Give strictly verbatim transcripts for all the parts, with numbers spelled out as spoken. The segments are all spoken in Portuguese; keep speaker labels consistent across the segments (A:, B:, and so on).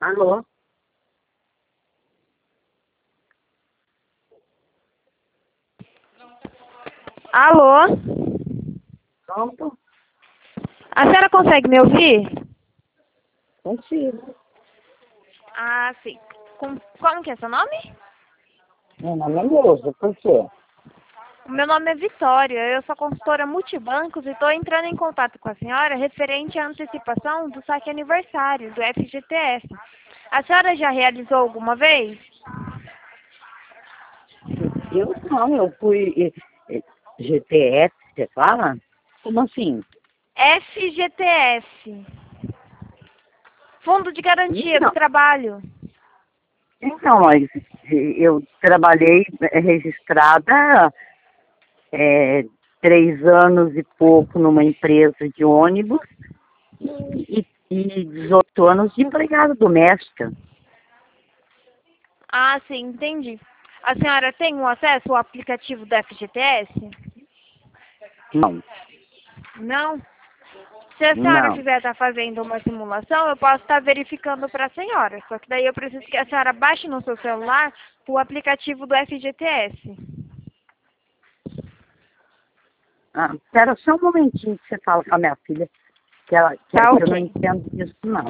A: Alô?
B: Alô?
A: Pronto?
B: A senhora consegue me ouvir?
A: Consigo.
B: Ah, sim. Com, como que é seu nome?
A: Meu nome é Neuza, por quê?
B: O meu nome é Vitória, eu sou consultora multibancos e estou entrando em contato com a senhora referente à antecipação do saque aniversário do F G T S. A senhora já realizou alguma vez?
A: Eu não, eu fui eh, eh, G T S, você fala? Como assim?
B: F G T S. Fundo de Garantia do
A: Não.
B: Trabalho.
A: Então, mas eh, eu trabalhei eh, registrada eh, três anos e pouco numa empresa de ônibus e, e dezoito anos de empregada doméstica.
B: Ah, sim, entendi. A senhora tem um acesso ao aplicativo do F G T S?
A: Não,
B: Não? Se a senhora
A: não.
B: quiser estar fazendo uma simulação, eu posso estar verificando para a senhora. Só que daí eu preciso que a senhora baixe no seu celular o aplicativo do F G T S.
A: Ah, espera só um momentinho que você fala com a minha filha, que, ela, que,
B: Tá
A: que eu não
B: ok.
A: entendo disso não.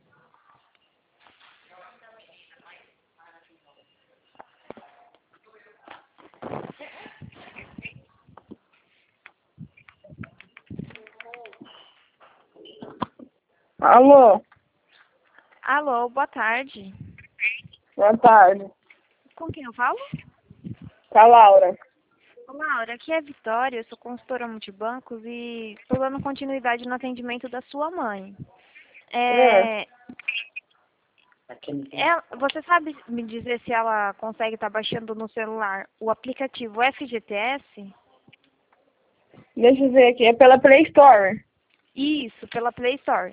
C: Alô,
B: Alô, boa tarde.
C: boa tarde.
B: Com quem eu falo?
C: Com a Laura.
B: Olá, Laura, aqui é a Vitória, eu sou consultora multibancos e estou dando continuidade no atendimento da sua mãe.
C: É.
B: É, ela- você sabe me dizer se ela consegue estar baixando no celular o aplicativo F G T S?
C: Deixa eu ver aqui, é pela Play Store.
B: Isso, pela Play Store.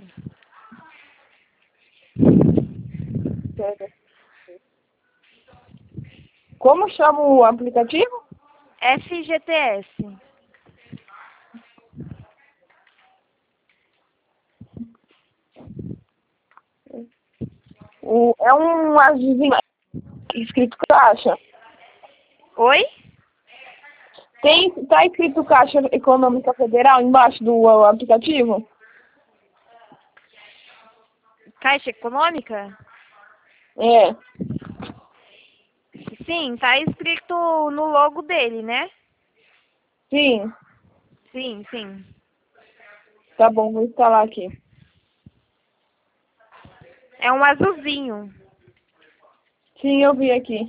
C: Como chama o aplicativo?
B: F G T S.
C: O, é um azulzinho escrito Caixa.
B: Oi?
C: Tem, tá escrito Caixa Econômica Federal embaixo do uh, aplicativo?
B: Caixa Econômica?
C: É.
B: Sim, tá escrito no logo dele, né?
C: Sim.
B: Sim, sim.
C: Tá bom, vou instalar aqui.
B: É um azulzinho.
C: Sim, eu vi aqui.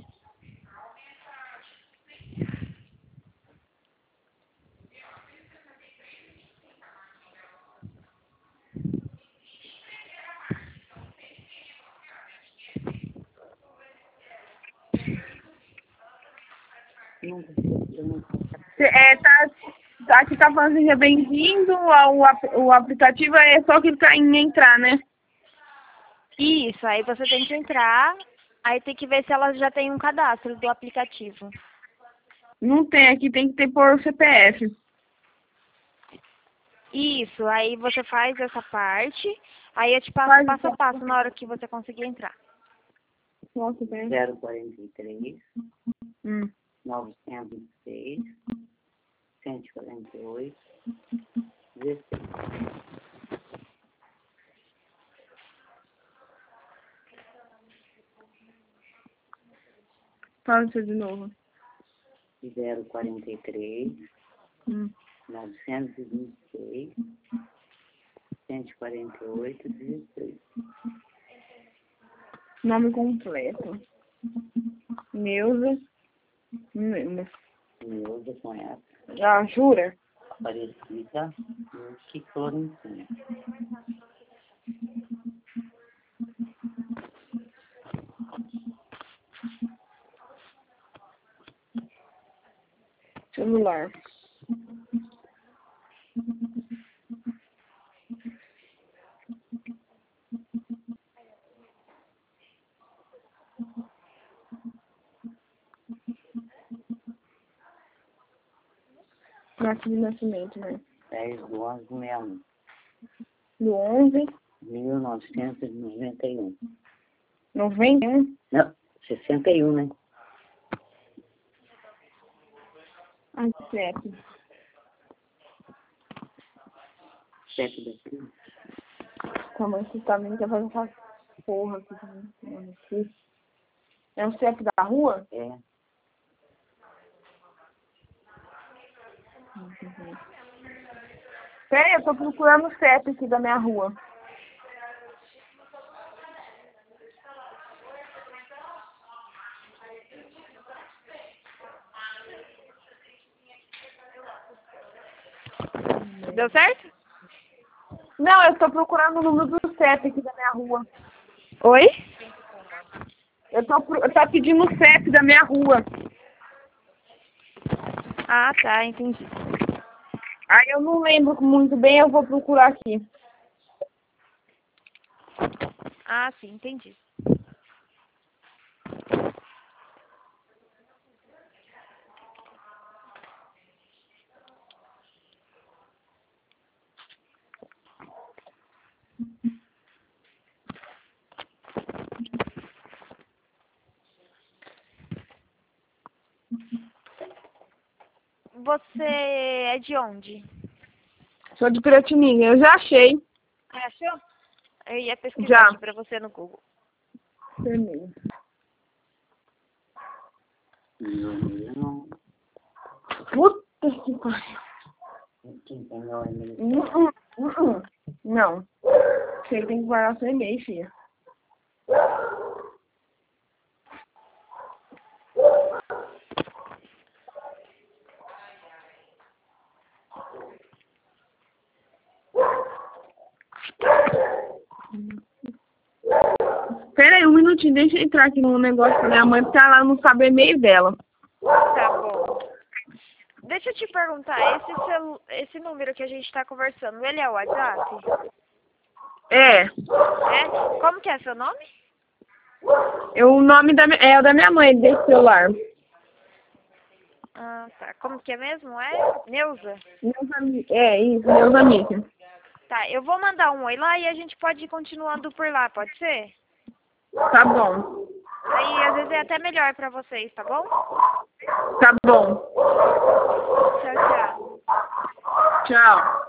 C: Cê, é, tá, tá aqui tá falando assim, é bem-vindo ao ap- o aplicativo, é só clicar em entrar, né?
B: Isso, aí você tem que entrar, aí tem que ver se ela já tem um cadastro do aplicativo.
C: Não tem, aqui tem que ter por C P F.
B: Isso, aí você faz essa parte, aí eu te passo
C: Faz
B: passo a
C: essa-
B: passo na hora que você conseguir entrar.
C: Nossa, tem.
A: zero quarenta e três,
C: Hum.
A: novecentos e seis, cento e quarenta e oito, dezesseis.
C: Fala isso de novo.
A: zero quarenta e três,
C: Hum.
A: novecentos e vinte e seis, cento e quarenta e oito, dezesseis.
C: Nome completo. Neuza. Não lembro.
A: Neuza com essa,
C: Ah, jura?
A: Aparecida, que Florentina.
C: Celular. Data de nascimento, né?
A: dez de onze de sessenta e um,
C: Do onze.
A: mil novecentos e noventa e um.
C: noventa e um?
A: Não, sessenta e um, né?
C: Ai, C E P.
A: C E P da prima.
C: Calma, esse também quer fazer essa porra aqui também. É o C E P da rua?
A: É.
C: Uhum. Peraí, eu tô procurando o C E P aqui da minha rua.
B: Deu certo?
C: Não, eu tô procurando o número do C E P aqui da minha rua.
B: Oi?
C: Eu tô, pro- eu tô pedindo o C E P da minha rua.
B: Ah, tá, entendi.
C: Aí eu não lembro muito bem, eu vou procurar aqui.
B: Ah, sim, entendi. Você é de onde?
C: Sou de Piratininga, eu já achei.
B: Ah, achou? Eu ia pesquisar
C: Já.
B: aqui pra você no Google.
C: Vermelho.
A: Não, não.
C: Puta que pariu.
A: Quem tem meu e-mail?
C: Não. Não. Não. Você tem que guardar seu e-mail, filha. Pera aí, um minutinho, deixa eu entrar aqui no negócio da minha mãe, porque ela não sabe o e-mail dela.
B: Tá bom. Deixa eu te perguntar, esse, celu... esse número que a gente tá conversando, ele é o WhatsApp?
C: É.
B: É? Como que é seu nome?
C: Eu, o nome da, mi- é o da minha mãe, desse celular.
B: Ah, tá. Como que é mesmo? É? Neuza?
C: Meus amigos. É, isso, meus amigos.
B: Tá, eu vou mandar um oi lá e a gente pode ir continuando por lá, pode ser?
C: Tá bom.
B: Aí às vezes é até melhor pra vocês, tá bom?
C: Tá bom.
B: Tchau, tchau.
C: Tchau.